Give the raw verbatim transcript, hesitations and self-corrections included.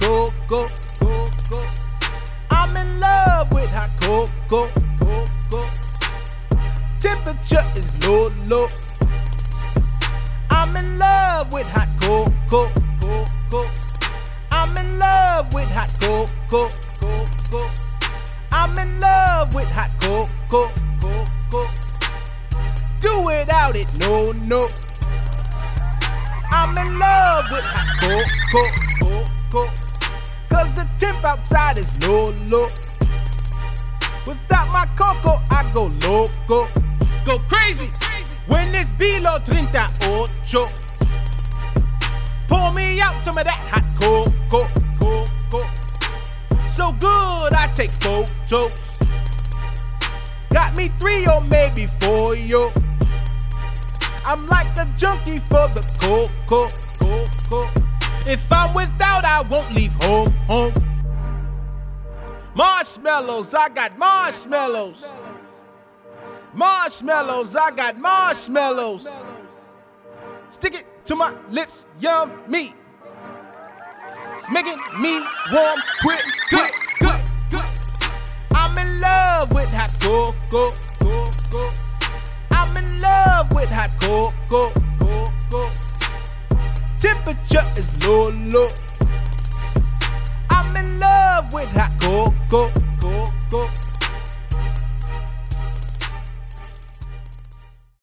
cocoa, cocoa. I'm in love with hot cocoa, cocoa. Temperature is low, low. I'm in love with hot cocoa, cocoa. I'm in love with hot cocoa, cocoa. I'm in love with hot cocoa, cocoa. Do without it, no, no. I'm in love with hot cocoa, cocoa. Cause the temp outside is low, low. Without my cocoa, I go loco, go crazy. When it's below thirty-eight, pour me out some of that hot cocoa, cocoa. So good, I take photos. Got me three or maybe four, yo. I'm like a junkie for the cocoa, cocoa. If I'm without, I won't leave home, home. Marshmallows, I got marshmallows. Marshmallows, I got marshmallows. Stick it to my lips, yummy. It's making me warm, quick, good, good, good. I'm in love with hot cocoa, cocoa. I'm in love with hot cocoa, cocoa. Temperature is low, low. I'm in love with hot cocoa, cocoa.